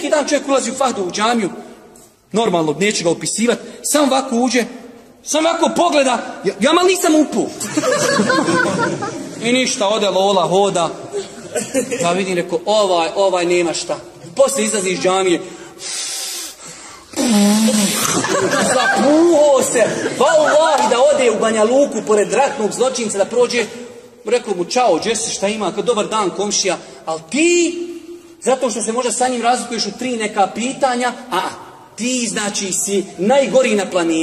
neki dan čovjek ulazi u Fahdu u džamiju, normalno, neću ga opisivati, sam ovako uđe, sam ovako pogleda, ja mal nisam upu. I ništa, ode lola, hoda. Ja vidim, rekao, ovaj nema šta. Poslije izlazi iz džamije. Zapuho se. Vallahi da ode u Banja Luku pored ratnog zločinca da prođe. Rekao mu, čao, Jesse, šta ima? Kao, dobar dan, komšija. Ali ti, zato što se možda sa njim razlikuješ u 3 neka pitanja, ti znači si najgori na planeti.